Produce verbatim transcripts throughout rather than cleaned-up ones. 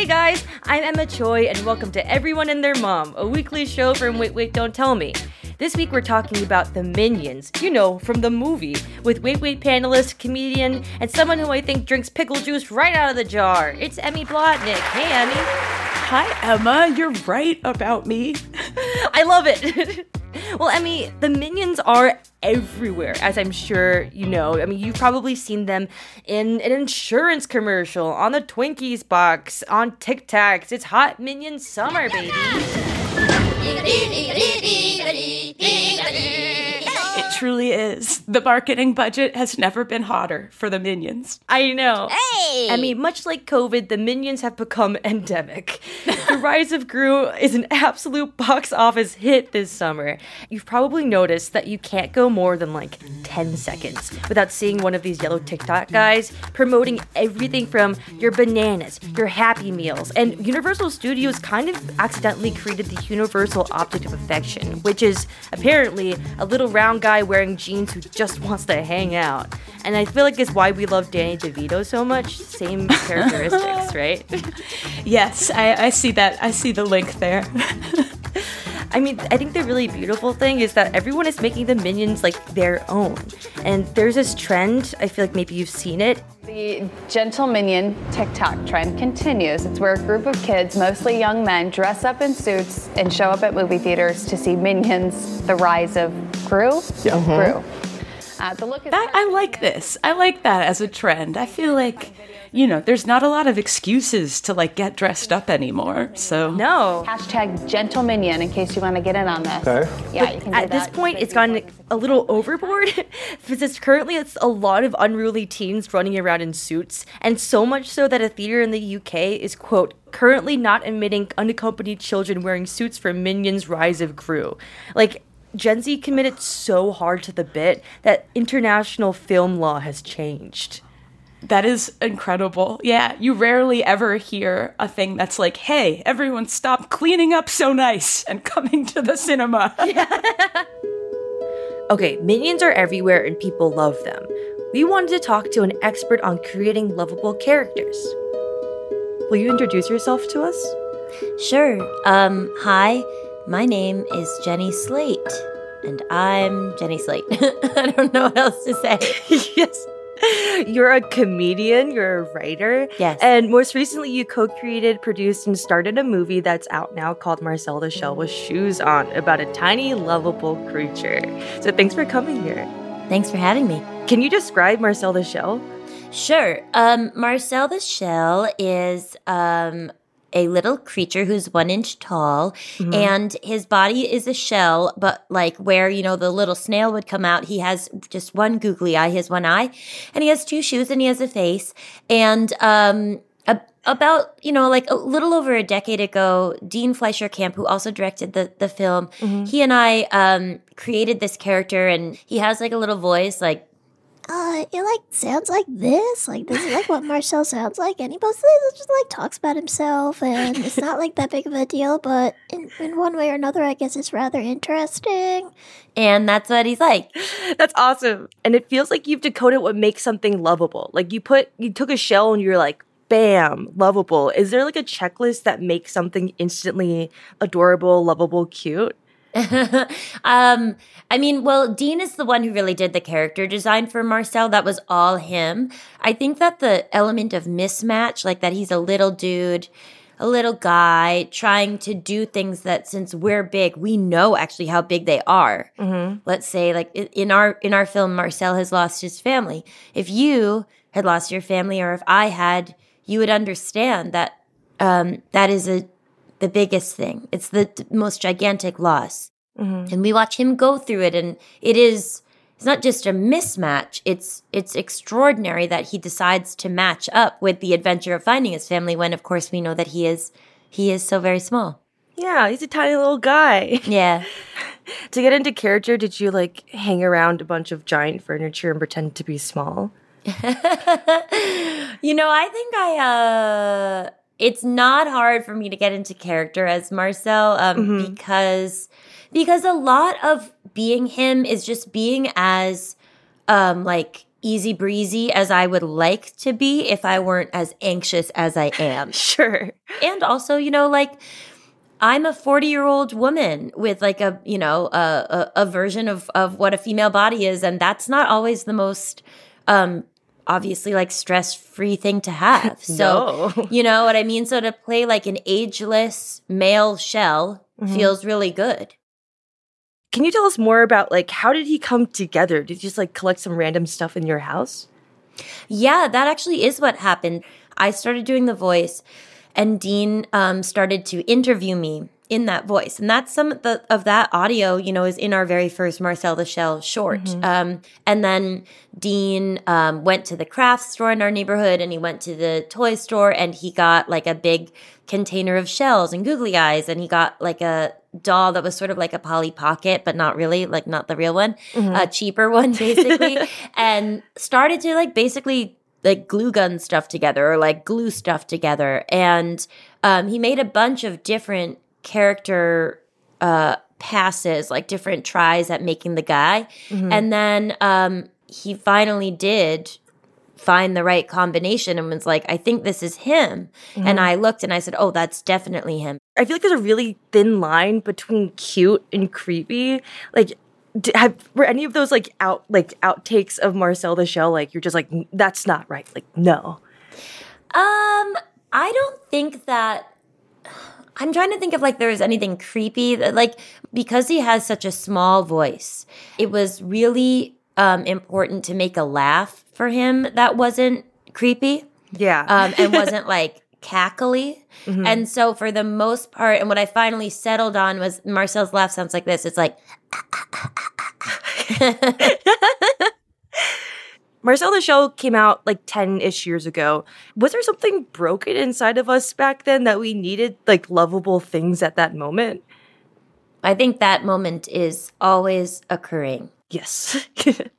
guys, I'm Emma Choi, and welcome to Everyone and Their Mom, a weekly show from Wait Wait Don't Tell Me. This week we're talking about the Minions, you know, from the movie, with Wait Wait panelist, comedian, and someone who I think drinks pickle juice right out of the jar. It's Emmy Blotnick. Hey, Emmy. Hi, Emma. You're right about me. I love it. Well, Emmy, the Minions are everywhere, as I'm sure you know. I mean, you've probably seen them in an insurance commercial, on the Twinkies box, on Tic Tacs. It's hot Minion summer, baby. It truly is. The marketing budget has never been hotter for the Minions. I know. Hey! I mean, much like COVID, the Minions have become endemic. The Rise of Gru is an absolute box office hit this summer. You've probably noticed that you can't go more than like ten seconds without seeing one of these yellow TikTok guys promoting everything from your bananas, your Happy Meals, and Universal Studios kind of accidentally created the universal object of affection, which is apparently a little round guy wearing jeans who just wants to hang out. And I feel like it's why we love Danny DeVito so much. Same characteristics, right? Yes, I, I see that. I see the link there. I mean, I think the really beautiful thing is that everyone is making the Minions like their own. And there's this trend, I feel like maybe you've seen it. The Gentle Minion TikTok trend continues. It's where a group of kids, mostly young men, dress up in suits and show up at movie theaters to see Minions: The Rise of Gru. Yeah. Gru. Uh, the look is that, I like this. I like that as a trend. I feel like, you know, there's not a lot of excuses to like get dressed up anymore. So no. Hashtag Gentle Minion in case you want to get in on this. Okay. Yeah, you can do At this that. point, it's gotten a little overboard because currently it's a lot of unruly teens running around in suits, and so much so that a theater in the U K is, quote, currently not admitting unaccompanied children wearing suits for Minions: Rise of Gru. Like, Gen Z committed so hard to the bit that international film law has changed. That is incredible. Yeah, you rarely ever hear a thing that's like, hey, everyone stop cleaning up so nice and coming to the cinema. Yeah. Okay, Minions are everywhere and people love them. We wanted to talk to an expert on creating lovable characters. Will you introduce yourself to us? Sure. Um, hi, my name is Jenny Slate, and I'm Jenny Slate. I don't know what else to say. Yes. You're a comedian, you're a writer. Yes. And most recently, you co-created, produced, and started a movie that's out now called Marcel the Shell with Shoes On, about a tiny, lovable creature. So thanks for coming here. Thanks for having me. Can you describe Marcel the Shell? Sure. Um, Marcel the Shell is um, a little creature who's one inch tall, mm-hmm. and his body is a shell, but like where, you know, the little snail would come out, he has just one googly eye, he has one eye, and he has two shoes, and he has a face. And um, a- about, you know, like a little over a decade ago, Dean Fleischer Camp, who also directed the, the film, mm-hmm. he and I um, created this character, and he has like a little voice, like, Uh, it like sounds like this, like this is like what Marcel sounds like, and he mostly just like talks about himself, and it's not like that big of a deal, but in, in one way or another, I guess it's rather interesting. And that's what he's like. That's awesome. And it feels like you've decoded what makes something lovable. Like you put, you took a shell and you're like, bam, lovable. Is there like a checklist that makes something instantly adorable, lovable, cute? um, I mean, well, Dean is the one who really did the character design for Marcel. That was all him. I think that the element of mismatch, like that he's a little dude, a little guy trying to do things that, since we're big, we know actually how big they are. Mm-hmm. Let's say, like in our in our film, Marcel has lost his family. If you had lost your family, or if I had, you would understand that um, that is a the biggest thing. It's the t- most gigantic loss. Mm-hmm. And we watch him go through it, and it is, it's not just a mismatch. It's, it's extraordinary that he decides to match up with the adventure of finding his family when, of course, we know that he is, he is so very small. Yeah, he's a tiny little guy. Yeah. To get into character, did you like hang around a bunch of giant furniture and pretend to be small? You know, I think I, uh, it's not hard for me to get into character as Marcel, um, mm-hmm. because because a lot of being him is just being as um, like easy breezy as I would like to be if I weren't as anxious as I am. Sure. And also, you know, like, I'm a forty-year-old woman with like a, you know, a, a, a version of, of what a female body is. And that's not always the most, um, obviously, like, stress-free thing to have. So, No. you know what I mean? So to play like an ageless male shell Mm-hmm. feels really good. Can you tell us more about, like, how did he come together? Did you just, like, collect some random stuff in your house? Yeah, that actually is what happened. I started doing the voice, and Dean um, started to interview me in that voice. And that's some of, the, of that audio, you know, is in our very first Marcel the Shell short. Mm-hmm. Um, and then Dean um, went to the craft store in our neighborhood, and he went to the toy store, and he got like a big container of shells and googly eyes, and he got like a doll that was sort of like a Polly Pocket, but not really, like not the real one, mm-hmm. a cheaper one basically, and started to like basically like glue gun stuff together or like glue stuff together. And um, he made a bunch of different character uh, passes, like different tries at making the guy. Mm-hmm. And then um, he finally did find the right combination and was like, I think this is him. Mm-hmm. And I looked and I said, oh, that's definitely him. I feel like there's a really thin line between cute and creepy. Like, d- have, were any of those like out like outtakes of Marcel the Shell, like, you're just like, that's not right? Like, no. Um, I don't think that. I'm trying to think if like there was anything creepy that, like, because he has such a small voice, it was really um, important to make a laugh for him that wasn't creepy. Yeah. Um, and wasn't like cackly. Mm-hmm. And so for the most part, and what I finally settled on was Marcel's laugh sounds like this. It's like. Marcel the Shell came out like ten-ish years ago. Was there something broken inside of us back then that we needed like lovable things at that moment? I think that moment is always occurring. Yes.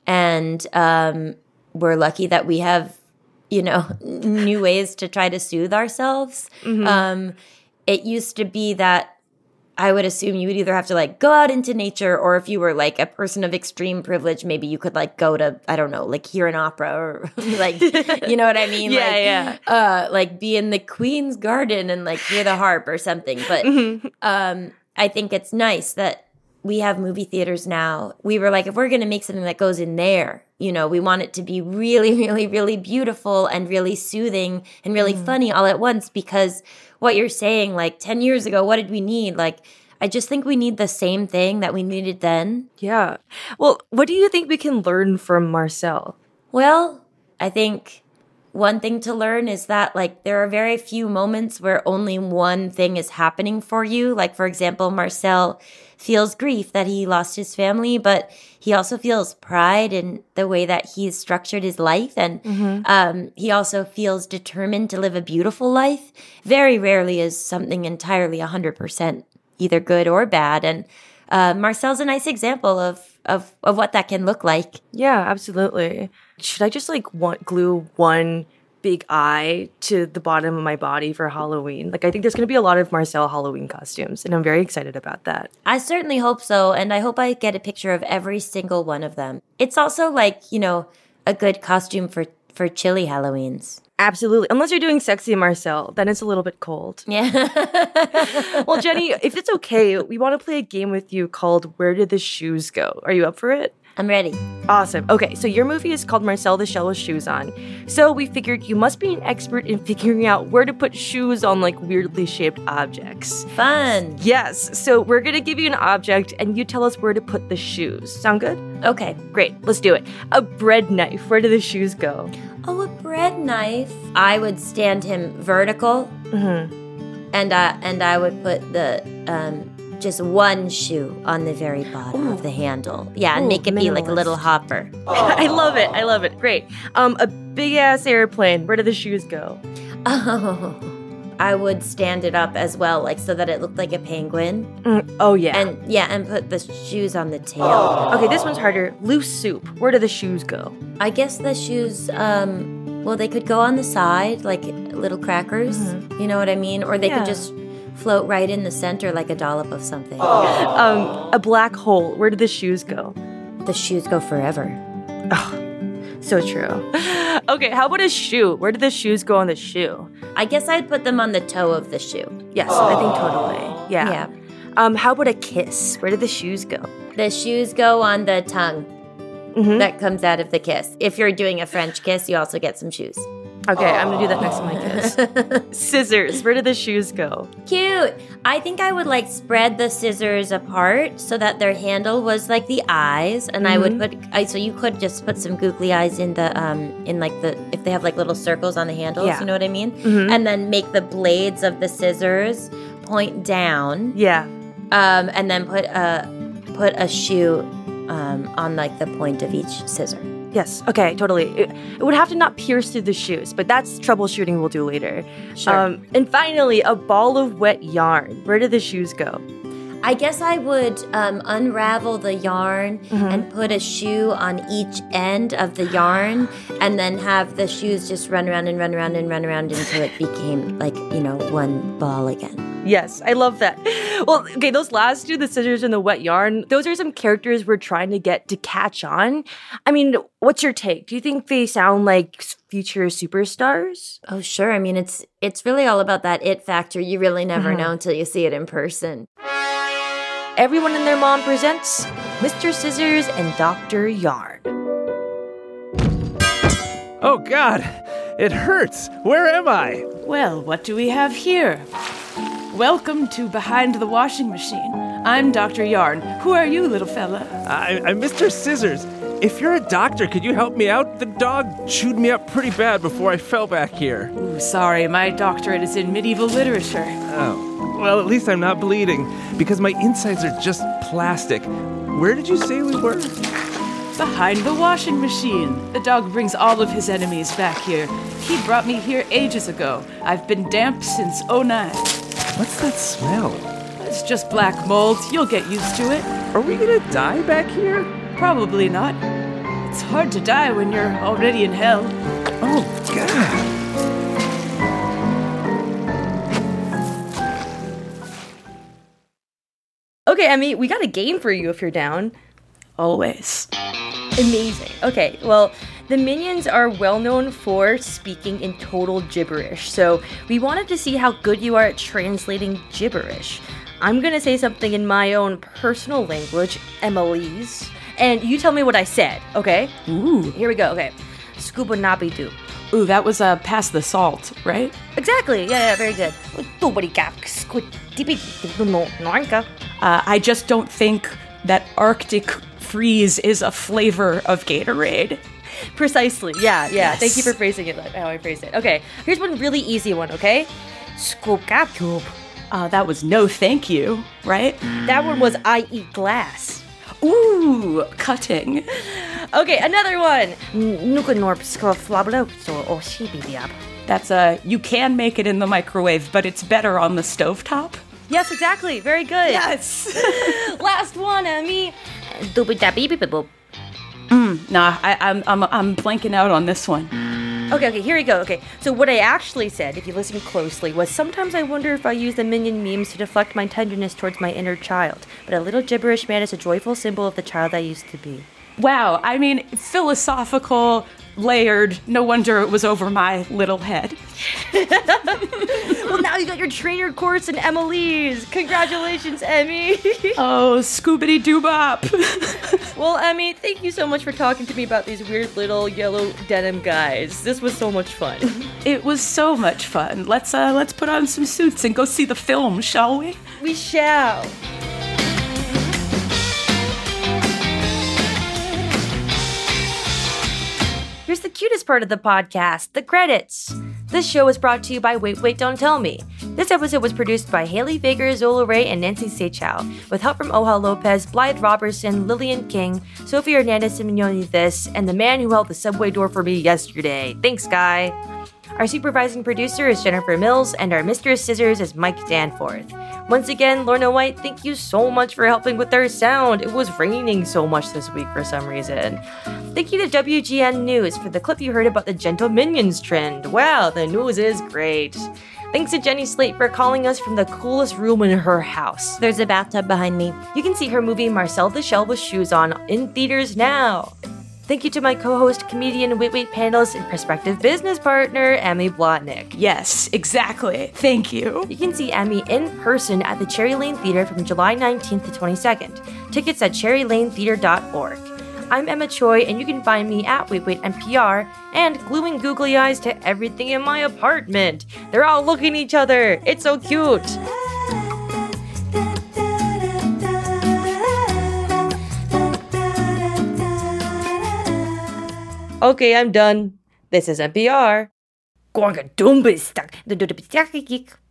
And um, we're lucky that we have, you know, new ways to try to soothe ourselves. Mm-hmm. Um, it used to be that I would assume you would either have to like go out into nature, or if you were like a person of extreme privilege, maybe you could like go to, I don't know, like hear an opera or like, you know what I mean? Yeah, like, yeah. Uh, like be in the Queen's Garden and like hear the harp or something. But mm-hmm. um, I think it's nice that we have movie theaters now. We were like, if we're going to make something that goes in there, you know, we want it to be really, really, really beautiful and really soothing and really mm. funny all at once, because what you're saying, like ten years ago, what did we need? Like, I just think we need the same thing that we needed then. Yeah. Well, what do you think we can learn from Marcel? Well, I think one thing to learn is that, like, there are very few moments where only one thing is happening for you. Like, for example, Marcel feels grief that he lost his family, but he also feels pride in the way that he's structured his life. And mm-hmm. um, he also feels determined to live a beautiful life. Very rarely is something entirely one hundred percent either good or bad. And uh, Marcel's a nice example of, of, of what that can look like. Yeah, absolutely. Should I just like want glue one big eye to the bottom of my body for Halloween? Like, I think there's going to be a lot of Marcel Halloween costumes, and I'm very excited about that. I certainly hope so, and I hope I get a picture of every single one of them. It's also like, you know, a good costume for, for chilly Halloweens. Absolutely. Unless you're doing sexy Marcel, then it's a little bit cold. Yeah. Well, Jenny, if it's okay, we want to play a game with you called Where Did the Shoes Go? Are you up for it? I'm ready. Awesome. Okay, so your movie is called Marcel the Shell with Shoes On. So we figured you must be an expert in figuring out where to put shoes on like weirdly shaped objects. Fun. Yes. So we're going to give you an object and you tell us where to put the shoes. Sound good? Okay. Great. Let's do it. A bread knife. Where do the shoes go? Oh, a bread knife. I would stand him vertical. Mm-hmm. And, uh, and I would put the... Um, just one shoe on the very bottom Ooh. Of the handle. Yeah, and Ooh, make it minimalist. Be like a little hopper. I love it. I love it. Great. Um, a big-ass airplane. Where do the shoes go? Oh, I would stand it up as well, like so that it looked like a penguin. Mm, oh, yeah. And yeah, and put the shoes on the tail. Oh. Okay, this one's harder. Loose soup. Where do the shoes go? I guess the shoes, um, well, they could go on the side, like little crackers. Mm-hmm. You know what I mean? Or they yeah. could just... float right in the center like a dollop of something. Um, a black hole. Where do the shoes go? The shoes go forever. Oh. So true. Okay, how about a shoe? Where did the shoes go on the shoe? I guess I'd put them on the toe of the shoe. Yes, I think totally. Yeah. Yeah. Um, how about a kiss? Where did the shoes go? The shoes go on the tongue Mhm. that comes out of the kiss. If you're doing a French kiss, you also get some shoes. Okay, I'm gonna do that next to my kiss. Scissors. Where did the shoes go? Cute. I think I would like spread the scissors apart so that their handle was like the eyes, and I would put. I, so you could just put some googly eyes in the um in like the if they have like little circles on the handles. Yeah. You know what I mean? And then make the blades of the scissors point down. Yeah. Um, and then put a put a shoe um on like the point of each scissor. Yes. Okay. Totally. It, it would have to not pierce through the shoes, but that's troubleshooting we'll do later. Sure. Um, and finally, a ball of wet yarn. Where did the shoes go? I guess I would um, unravel the yarn and put a shoe on each end of the yarn and then have the shoes just run around and run around and run around until it became like, you know, one ball again. Yes, I love that. Well, okay, those last two, the scissors and the wet yarn, those are some characters we're trying to get to catch on. I mean, what's your take? Do you think they sound like future superstars? Oh, sure. I mean, it's it's really all about that it factor. You really never know until you see it in person. Everyone and their mom presents Mister Scissors and Doctor Yarn. Oh, God. It hurts. Where am I? Well, what do we have here? Welcome to Behind the Washing Machine. I'm Doctor Yarn. Who are you, little fella? I, I'm Mister Scissors. If you're a doctor, could you help me out? The dog chewed me up pretty bad before I fell back here. Ooh, sorry, my doctorate is in medieval literature. Oh. Well, at least I'm not bleeding, because my insides are just plastic. Where did you say we were? Behind the washing machine. The dog brings all of his enemies back here. He brought me here ages ago. I've been damp since oh nine. What's that smell? It's just black mold. You'll get used to it. Are we gonna die back here? Probably not. It's hard to die when you're already in hell. Oh, God. Okay, Emmy, we got a game for you if you're down. Always. Amazing. Okay, well, the Minions are well known for speaking in total gibberish, so we wanted to see how good you are at translating gibberish. I'm gonna say something in my own personal language, Emily's, and you tell me what I said, okay? Ooh. Here we go, okay. Scuba nabi doo. Ooh, that was uh, Pass the Salt, right? Exactly, yeah, yeah, very good. Uh, I just don't think that Arctic Freeze is a flavor of Gatorade. Precisely, yeah, yeah. Yes. Thank you for phrasing it like how I phrased it. Okay, here's one really easy one, okay? Skokapkub. Uh, that was no thank you, right? That one was I eat glass. Ooh, cutting. Okay, another one. Nukanorpskoflablokso. That's a, you can make it in the microwave, but it's better on the stovetop. Yes, exactly. Very good. Yes. Last one, Emmy. mm, nah, I, I'm, I'm, I'm blanking out on this one. Okay, okay, here we go. Okay, so what I actually said, if you listen closely, was sometimes I wonder if I use the Minion memes to deflect my tenderness towards my inner child. But a little gibberish man is a joyful symbol of the child I used to be. Wow, I mean, philosophical, layered, no wonder it was over my little head. Well, now you got your trainer course in Emily's. Congratulations, Emmy. Oh, scoobity-doo-bop. Well, Emmy, thank you so much for talking to me about these weird little yellow denim guys. This was so much fun. It was so much fun. Let's uh, let's put on some suits and go see the film, shall we? We shall. Here's the cutest part of the podcast, the credits. This show is brought to you by Wait, Wait, Don't Tell Me. This episode was produced by Haley Fager, Zola Ray, and Nancy Seychow, with help from Oha Lopez, Blythe Robertson, Lillian King, Sophie Hernandez Simeone this, and the man who held the subway door for me yesterday. Thanks, guy. Our supervising producer is Jennifer Mills, and our Mistress Scissors is Mike Danforth. Once again, Lorna White, thank you so much for helping with our sound. It was raining so much this week for some reason. Thank you to W G N News for the clip you heard about the Gentle Minions trend. Wow, the news is great. Thanks to Jenny Slate for calling us from the coolest room in her house. There's a bathtub behind me. You can see her movie Marcel the Shell with Shoes On in theaters now. Thank you to my co-host, comedian, Wait Wait panelist, and prospective business partner, Emmy Blotnick. Yes, exactly. Thank you. You can see Emmy in person at the Cherry Lane Theater from July nineteenth to twenty-second. Tickets at cherry lane theater dot org. I'm Emma Choi, and you can find me at Wait Wait N P R and gluing googly eyes to everything in my apartment. They're all looking at each other. It's so cute. Okay, I'm done. This is N P R. Gorga Dumbistak.